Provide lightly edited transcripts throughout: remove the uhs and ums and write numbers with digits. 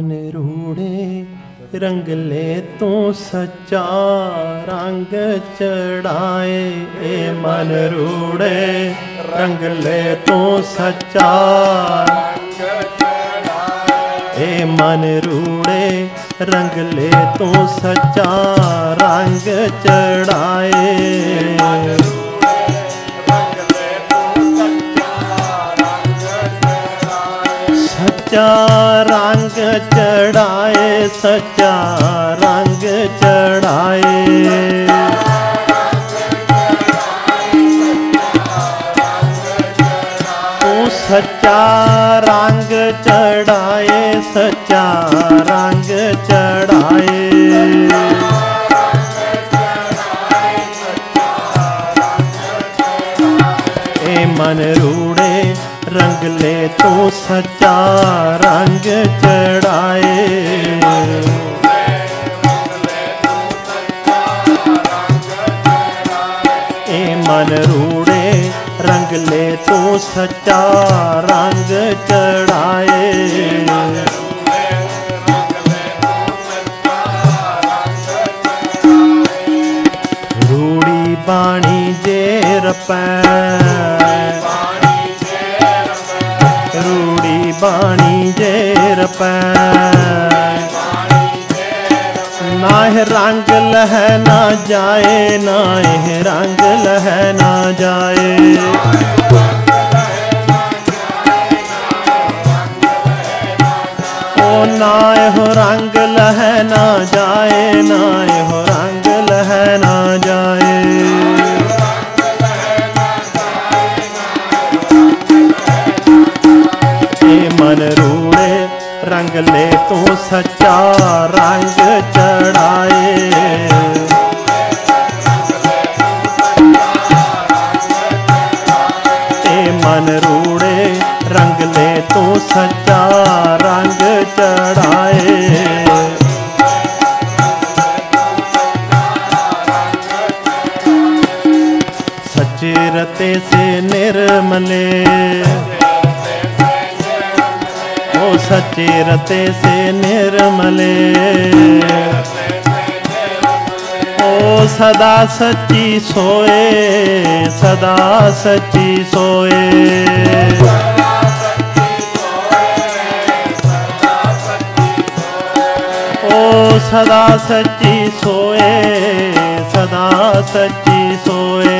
मन रूड़े रंगले तू सच्चा रंग चढ़ाए। ए मन रूड़े रंगले तू सच्चा ए मन रूड़े रंगले तू सच्चा रंग चढ़ाए। सच्चा रंग चढ़ाए सच्चा रंग चढ़ाए। तू सच्चा रंग चढ़ाए सच्चा रंग चढ़ाए। ए मन रूड़े रंगले तू सच्चा रंग चढ़ाए। ए मन रूड़े रंगले तू सच्चा रंग चढ़ाए। रूड़ी बाणी जेर पै रूड़ी बाणी जेर पै नाह रंग लह ना जाए नाह रंग लह ना जाए। ओ नाह हो रंग लह ना जाए नाह हो रंग लह ना जाए। मन रूड़े रंगले तू सच्चा रंग चढ़ाए। ए मन रूड़े रंगले तू सच्चा रंग चढ़ाए। सच्चे रते से निर्मले ओ सच्चे रते से निर्मले। ओ सदा सच्ची सोए सदा सच्ची सोए। ओ सदा सच्ची सोए सदा सच्ची सोए।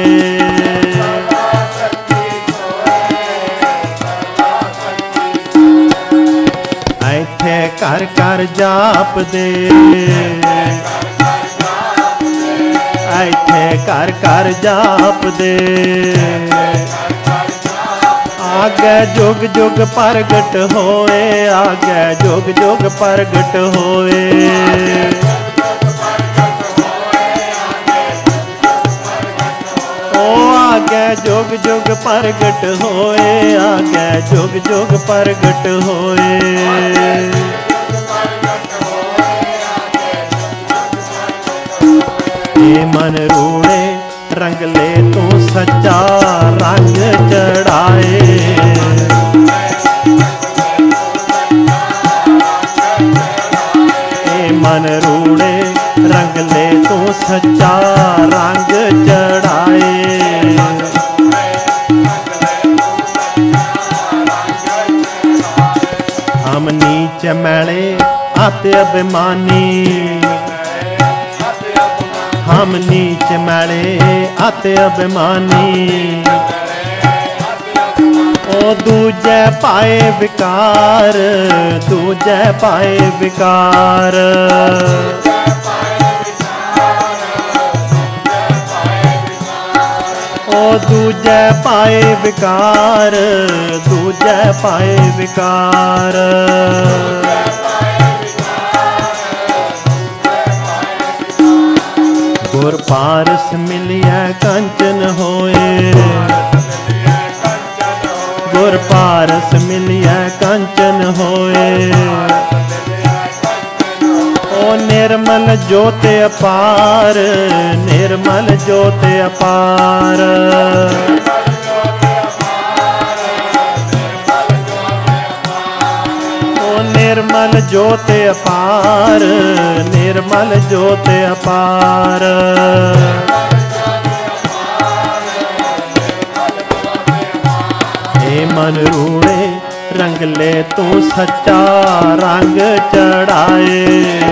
ऐथे कर कर जाप दे ऐथे कर कर जाप दे। आगे जुग जुग प्रगट होए आगे जुग जुग प्रगट होए। ओ आगे जुग जुग प्रगट होए आगे जुग जुग प्रगट होए। ए मन रूड़े रंगले तू सच्चा रंग चढ़ाए। ए मन रूड़े रंगले तू सच्चा रंग चढ़ाए। हम नीच मैले आते अभिमानी हम नीच मैले आते अभिमानी। ओ दूजे पाए विकार दूजे पाए विकार। ओ दूजे पाए विकार दूजे पाए विकार। गुर पारस मिलिया कंचन होए गुर पारस मिलिया कंचन होए। ओ निर्मल ज्योत अपार निर्मल ज्योत अपार। ओ निर्मल ਜੋਤ ਅਪਾਰ, ਨਿਰਮਲ ਜੋਤ ਅਪਾਰ। ਏ ਮਨ ਰੂੜੇ ਰੰਗ ਲੈ ਤੂੰ ਸੱਚਾ ਰੰਗ ਚੜਾਏ।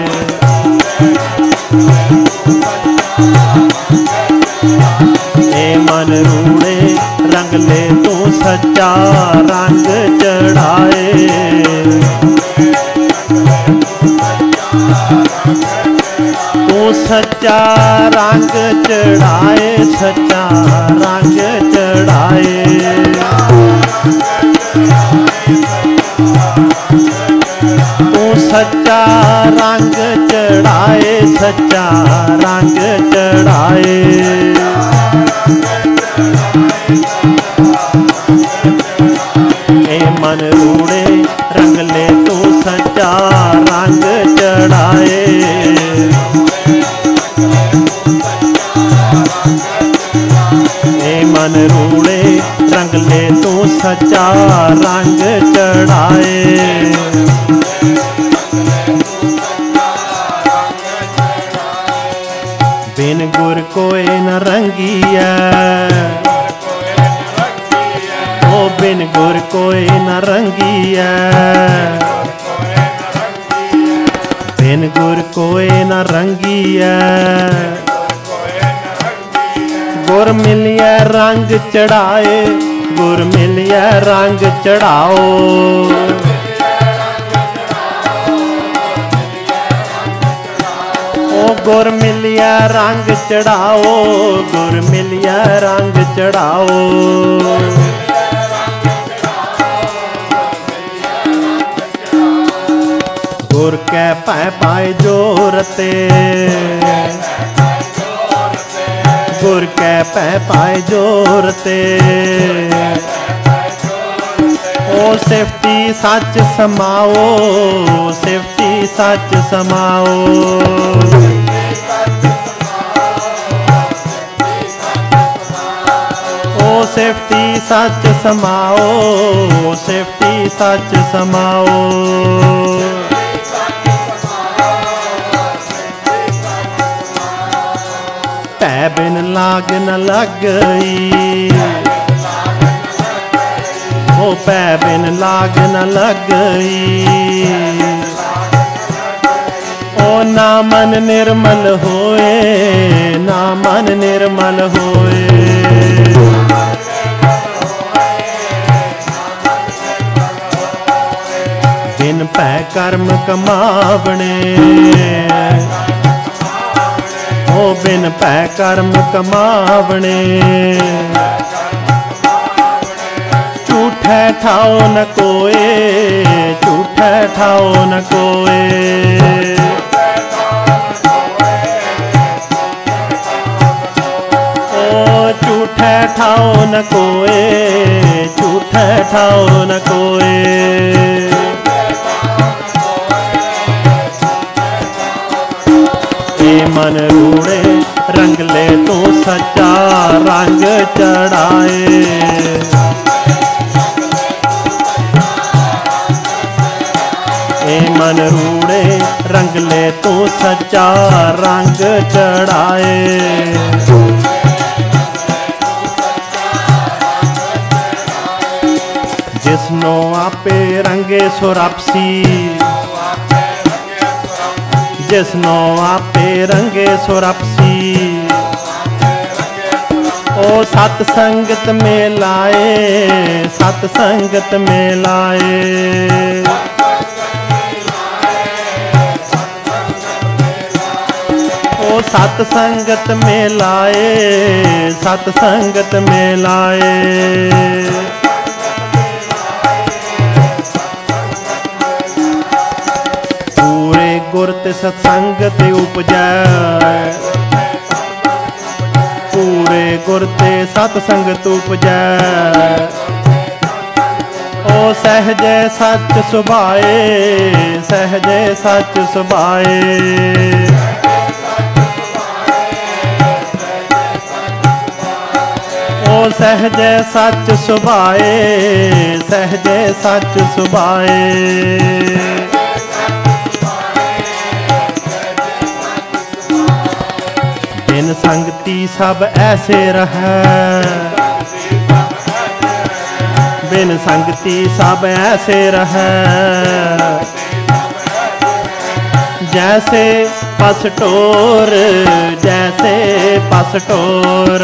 ਏ ਮਨ ਰੂੜੇ ਰੰਗ ਲੈ ਤੂੰ ਸੱਚਾ ਰੰਗ ਚੜਾਏ। ਤੂੰ ਸੱਚਾ ਰੰਗ ਚੜਾਏ, ਸੱਚਾ ਰੰਗ ਚੜਾਏ। ਤੂੰ ਸੱਚਾ ਰੰਗ ਚੜਾਏ, ਸੱਚਾ ਰੰਗ ਚੜਾਏ। ਏ ਮਨ ਰੂੜੇ ਰੰਗ ਲੈ ਤੂੰ ਸੱਚਾ ਰੰਗ ਚੜਾਏ। ਏ ਮਨ ਰੂੜੇ ਰੰਗ ਲੈ ਤੂੰ ਸੱਚਾ ਰੰਗ ਚੜਾਏ। ਬਿਨ ਗੁਰ ਕੋਇ ਨ ਰੰਗੀਐ, ਓ ਬਿਨ ਗੁਰ ਕੋਇ ਨ ਰੰਗੀਐ। ਬਿਨ ਗੁਰ ਕੋਇ ਨ ਰੰਗੀਐ, ਗੁਰ ਮਿਲਿਐ ਰੰਗ ਚੜਾਏ, ਗੁਰ ਮਿਲਿਐ ਰੰਗ ਚੜਾਓ। ਓ ਗੁਰ ਮਿਲਿਐ ਰੰਗ ਚੜਾਓ, ਗੁਰ ਮਿਲਿਐ ਰੰਗ ਚੜਾਓ। ਗੁਰ ਕੈ ਭੈ ਪਾਏ ਜੋਰਤੇ, ਗੁਰ ਕੈ ਭੈ ਪਾਏ ਜੋਰਤੇ। ਓ ਸਿਫਤੀ ਸੱਚ ਸਮਾਓ, ਸਿਫਤੀ ਸੱਚ ਸਮਾਓ। ਓ ਸਿਫਤੀ ਸੱਚ ਸਮਾਓ, ਸਿਫਤੀ ਸੱਚ ਸਮਾਓ। ਭੈ ਬਿਨ ਲਾਗ ਨ ਲੱਗਈ, ਓ ਭੈ ਬਿਨ ਲਾਗ ਨ ਲੱਗਈ। ਓ ਨਾ ਮਨ ਨਿਰਮਲ ਹੋਏ, ਨਾ ਮਨ ਨਿਰਮਲ ਹੋਏ। ਬਿਨ ਭੈ ਕਰਮ ਕਮਾਵਣੇ, ਓ ਬਿਨ ਭੈ ਕਰਮ ਕਮਾਵਣੇ। ਝੂਠੈ ਠਾਓ ਨ ਕੋਏ, ਝੂਠੈ ਠਾਓ ਨ ਕੋਏ। ਓ ਝੂਠੈ ਠਾਓ ਨ ਕੋਏ, ਝੂਠੈ ਠਾਓ ਨ ਕੋਏ। ਏ ਮਨ ਰੂੜੇ ਰੰਗ ਲੈ ਤੂੰ ਸੱਚਾ ਰੰਗ ਚੜਾਏ। ਏ ਮਨ ਰੂੜੇ ਰੰਗ ਲੈ ਤੂੰ ਸੱਚਾ ਰੰਗ ਚੜਾਏ। ਜਿਸਨੋ ਆਪੇ ਰੰਗੇ ਸੁਰਪਸੀ, ਜਿਸਨੋ ਆਪੇ ਰੰਗੇ ਸੁਰਪਸੀ। ਓ ਸਤ ਸੰਗਤ ਮੇ ਲਾਏ, ਸਤ ਸੰਗਤ ਮੇ ਲਾਏ। ਓ ਸਤ ਸੰਗਤ ਮੇ ਲਾਏ, ਸਤ ਸੰਗਤ ਮੇ ਲਾਏ। ਪੂਰੇ ਗੁਰ ਤੇ ਸਤਸੰਗ ਤੇ ਉਪਜੈ, ਪੂਰੇ ਗੁਰ ਤੇ ਸਤ ਸੰਗਤ ਉਪਜੈ। ਓ ਸਹਜੇ ਸੱਚ ਸੁਭਾਏ, ਸਹਜੇ ਸੱਚ ਸੁਭਾਏ। ਓ ਸਹਜੇ ਸੱਚ ਸੁਭਾਏ, ਸਹਜੇ ਸੱਚ ਸੁਭਾਏ। बिन संगति सब ऐसे रहे, बिन संगति सब ऐसे रहे। जैसे पसटोर, जैसे पसटोर,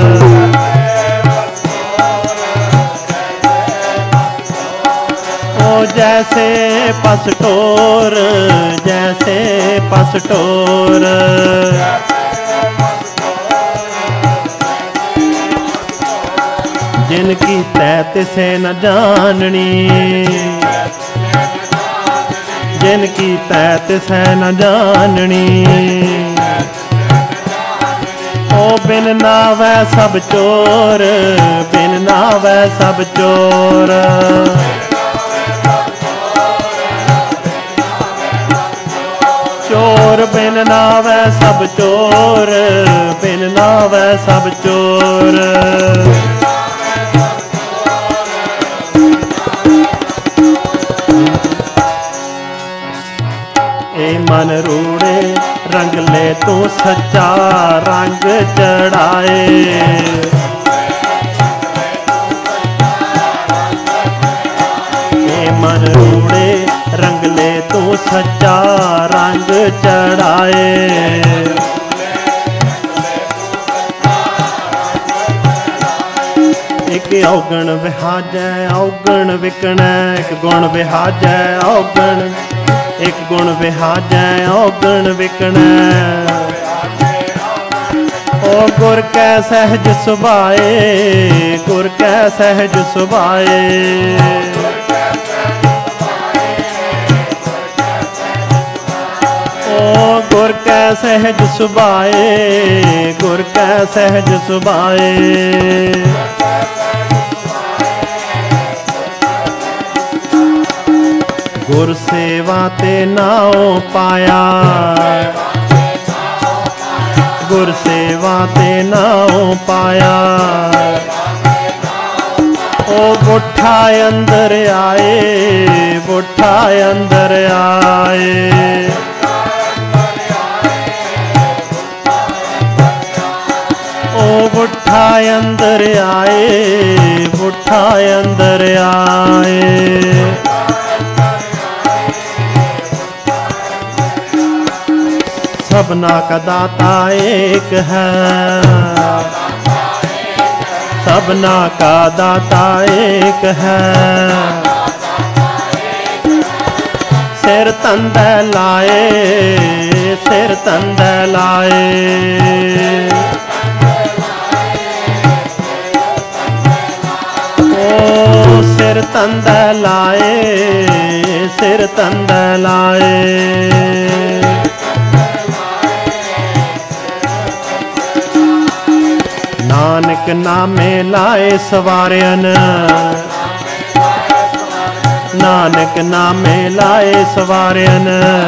ओ जैसे पसटोर, जैसे पसटोर। जिनकी तैत से न जाननी, जिनकी तैत से न जाननी। ओ बिन नावै सब चोर, बिन नावै सब चोर। चोर बिन नावै सब चोर, बिन नावै सब चोर। ए मन रूड़े रंग ले तू सच्चा रंग चढ़ाए। ए मन रूड़े रंग ले तू सच्चा रंग चढ़ाए। एक औगण विहाजै औगण विकणै, एक गुण विहाजै औगण, एक गुण विहाजै औगण विकणै। ओ गुर कै सहज सुभाए, गुर कै सहज सुभाए। ओ गुर कै सहज सुभाए, गुर कै सहज सुभाए। गुर सेवा ते नाओ पाया, गुर सेवा ते नाओ पाया। ओ बुठा अंदर आए, बुठा अंदर आए। ओ बुठा अंदर आए, बुठा अंदर आए। सबना का दाता एक है, सबना का दाता एक है। सिर तंदे लाए, सिर तंदे लाए। ओ सिर तंदे लाए, सिर तंदे लाए। नानक नामे लाए सवारन, नानक नामे लाए सवारन।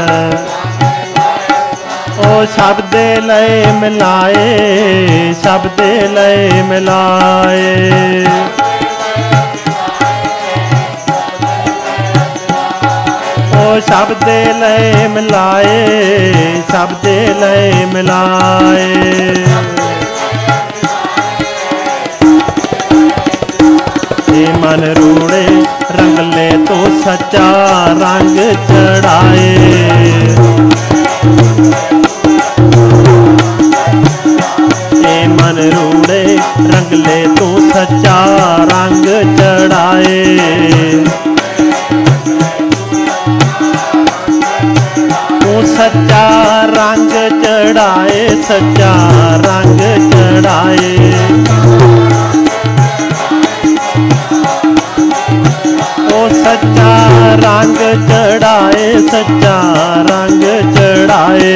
ओ शब्दे लय मिलाए, शब्दे लय मिलाए। ओ शब्दे लय मिलाए, शब्दे लय मिलाए। मन रूड़े रंग ले तो सच्चा रंग चढ़ाए। ए मन रूड़े रंग ले तो सच्चा रंग चढ़ाए। तू सच्चा रंग चढ़ाए, सच्चा रंग चढ़ाए। सच्चा रंग चढ़ाए, सच्चा रंग चढ़ाए।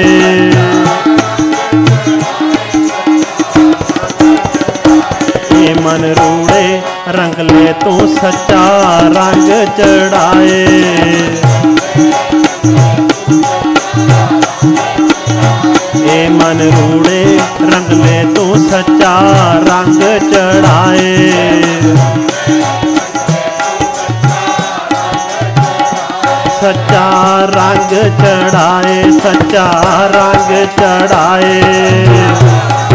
ये मन रूड़े रंग ले तू सच्चा रंग चढ़ाए। ये मन रूड़े रंग ले तू सच्चा रंग चढ़ाए। सच्चा रंग चढ़ाए, सच्चा रंग चढ़ाए।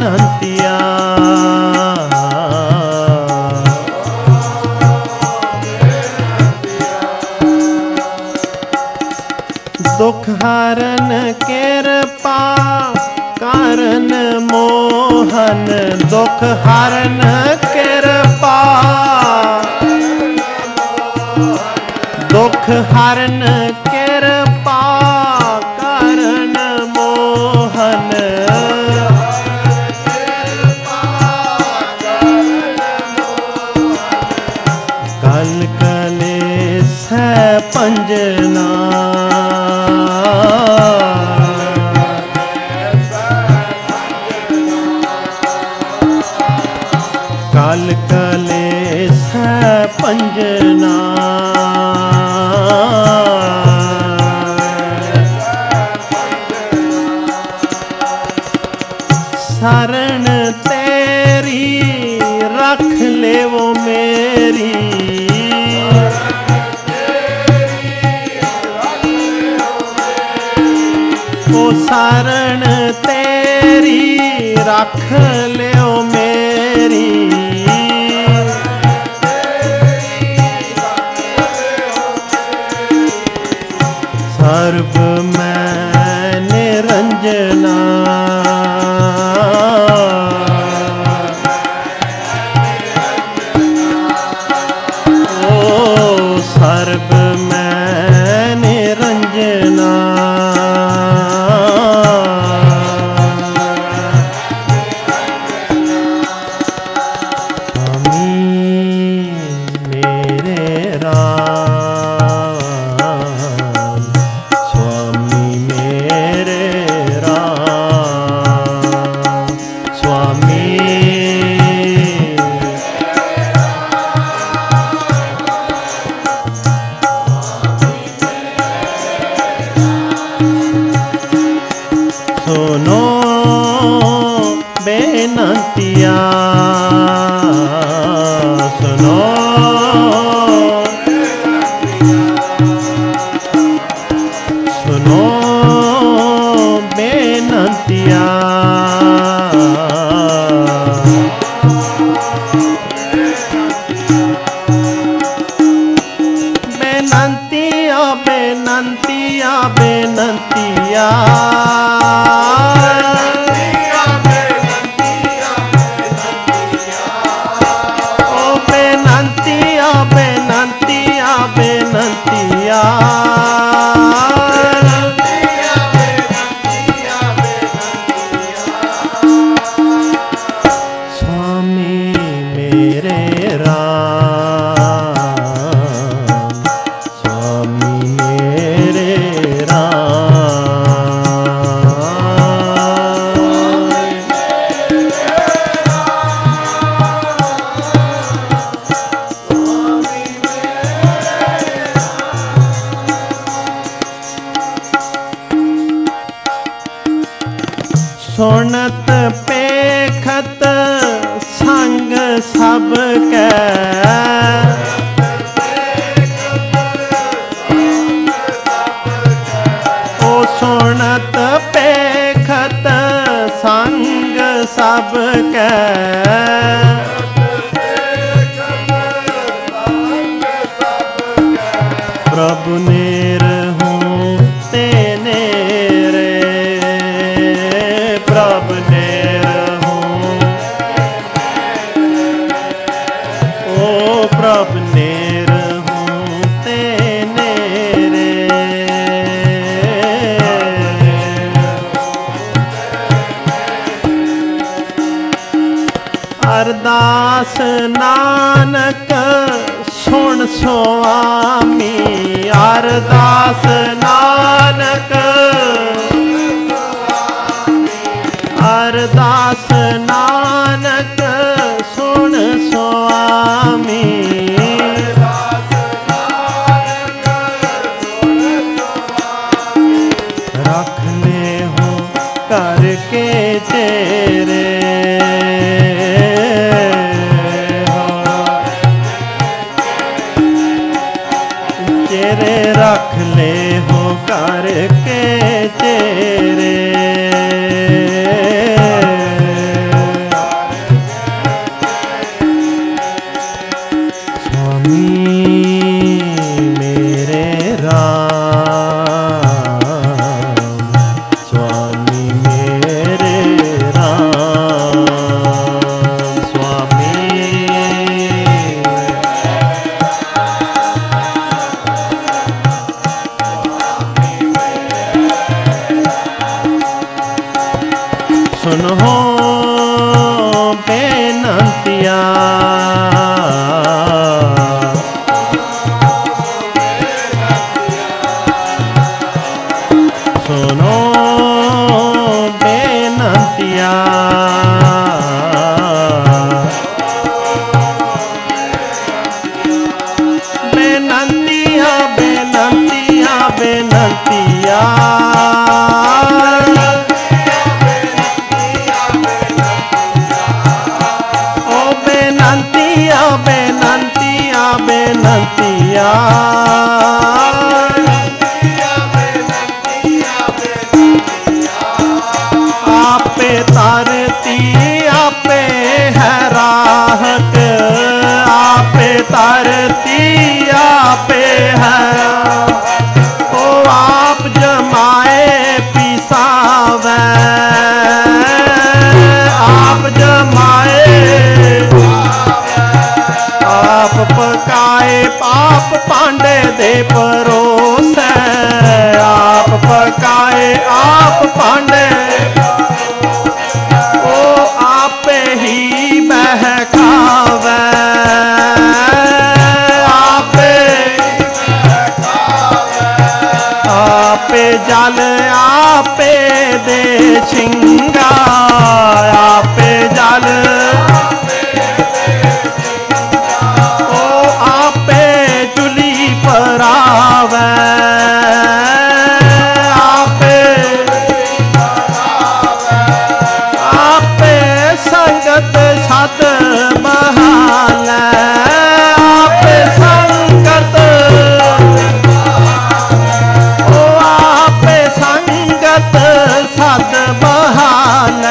बेनंतिया दुख हरन कृपा कारण मोहन दुख हरन कृपा दुख हरन कृपा कारण मोहन कल कलेस पंजना काल कलेस पंजना शरण तेरी रख ले वो मेरी ओ शरण तेरी रख ले वो मेरी सर्व मैं निरंजना ओ सर्व मैं निरंजना सुनो बेनंतिया सुनो सुनो बेनंतिया बेनंतिया बेनंतिया बेनंतिया बेनंतिया स्वामी मेरे राम स्वामी मेरे राम सुनत पेखत संग सब कै ओ सुनत पेखत संग सब कै प्रभु नेर हूँ तेने प्रभु नेर हूँ ओ प्रभु नेर हूँ तेने अरदास नानक सुन स्वामी अरदास नानक अरदास नानक सुन स्वामी रख ले हो करके तेरे तेरे रख ले हो करके तेरे सुनो बेनंतिया सुनो बेनंतिया बेनंतिया बेनंतिया बेनंतिया बेनंतिया बेनंतिया आपे तारती आपे है राहत आपे तारती आपे है ओ आप जमाए पिसावे आप जमाए आप पकाए पाप पांडे दे परोस आप पकाए आप पांडे ओ आप ही बहकावे आपे जल आपे दे छिंगा आपे जल परावे आपे संगत सत बहाल आपे संगत ओ आपे संगत सत बहाल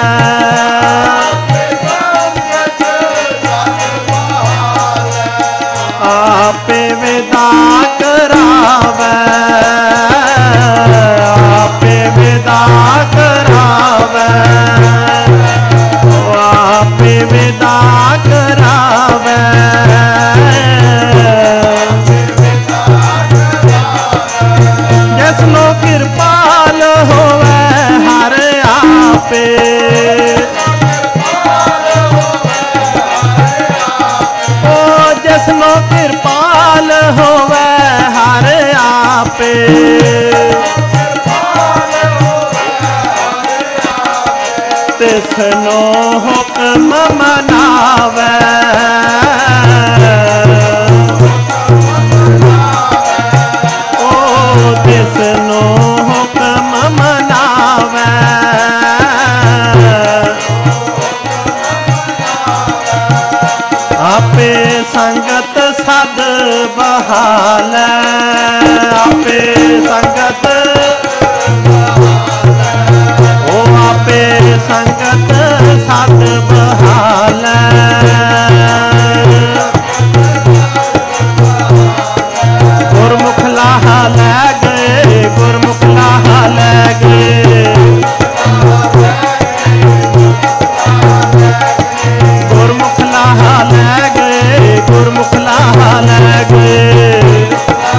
आपे विदा करावे आपे विदा करावे आपे विदा करावे जिसनो कृपाल होवे हर आपे जिसनो कृपाल होवे हर आपे तिसनो हुक्म मनावे ओ तिसनो हुक्म मनावे आपे संगत सद बहाल आपे संगत ओ आपे संगत सद बहाल गुरमुख लाहा लै गए गुरमुख लाहा लै गए गुरमुख लाहा लै गए गुरमुख लाहा लै गए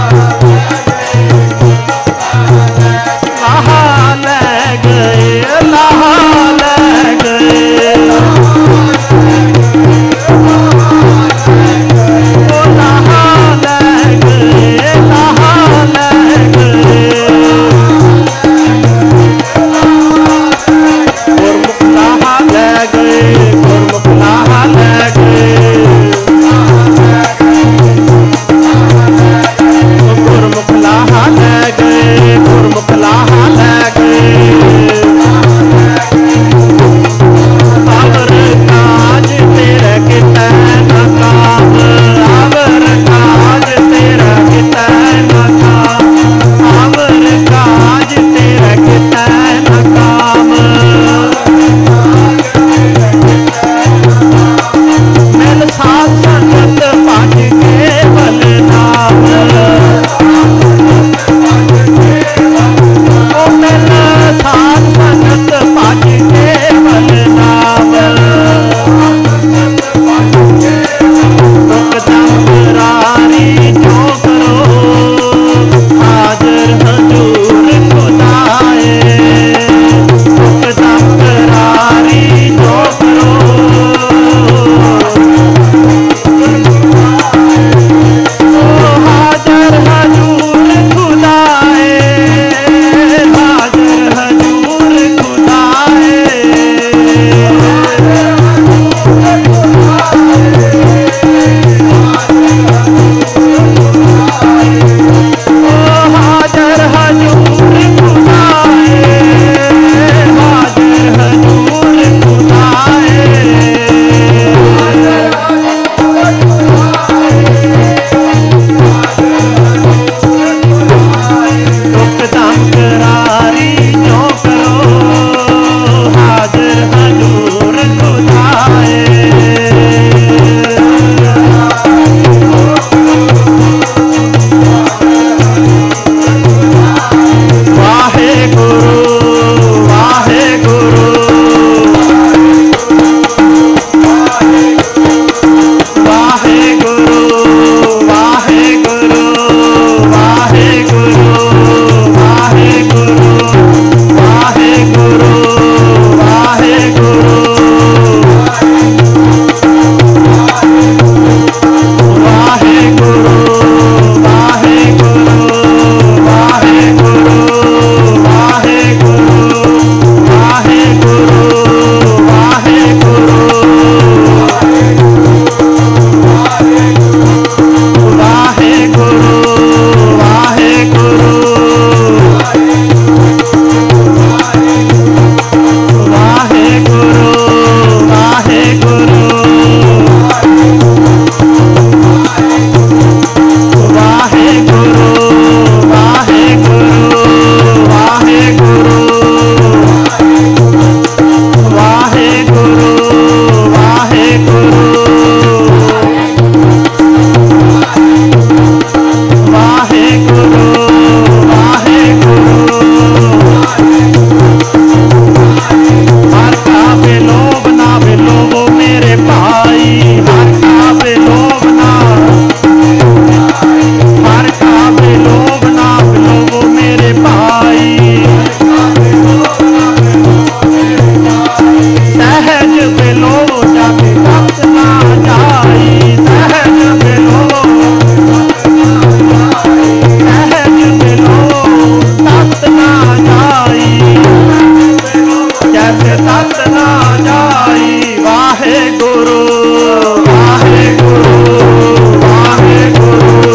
ਤਤ ਨਾ ਜਾਈ। ਵਾਹਿਗੁਰੂ ਵਾਹਿਗੁਰੂ ਵਾਹਿਗੁਰੂ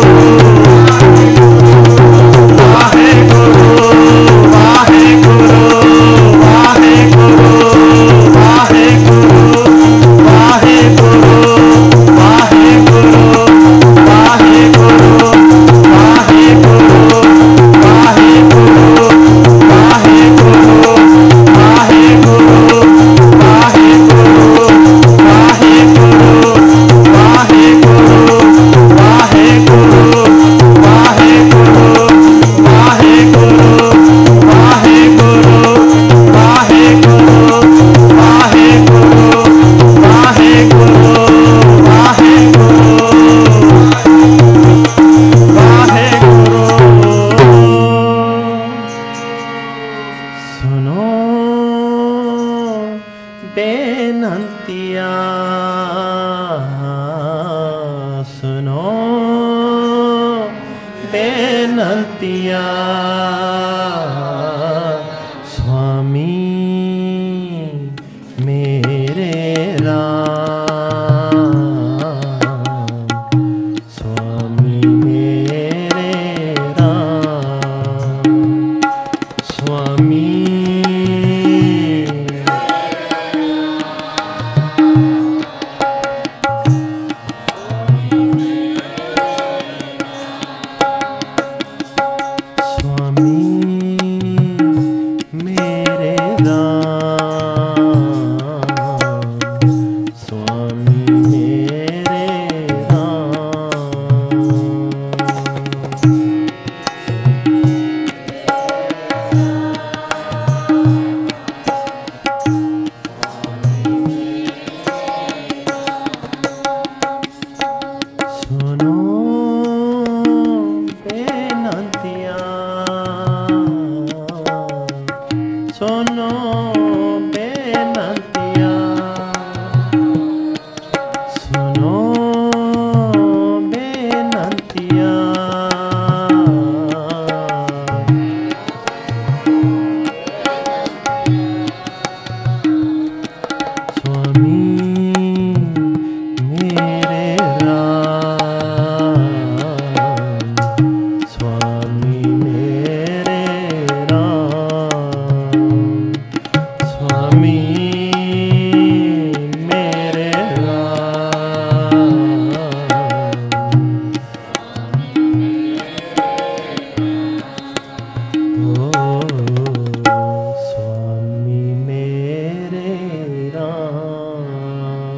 ਵਾਹਿਗੁਰੂ ਵਾਹਿਗੁਰੂ ਵਾਹਿਗੁਰੂ ਵਾਹਿਗੁਰੂ ਵਾਹਿਗੁਰੂ ਵਾਹਿਗੁਰੂ ਵਾਹਿਗੁਰੂ ਵਾਹਿਗੁਰੂ ਵਾਹਿਗੁਰੂ ਵਾਹਿਗੁਰੂ ਵਾਹਿਗੁਰੂ ਵਾਹਿਗੁਰੂ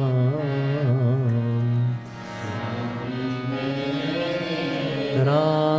ਰਾਮ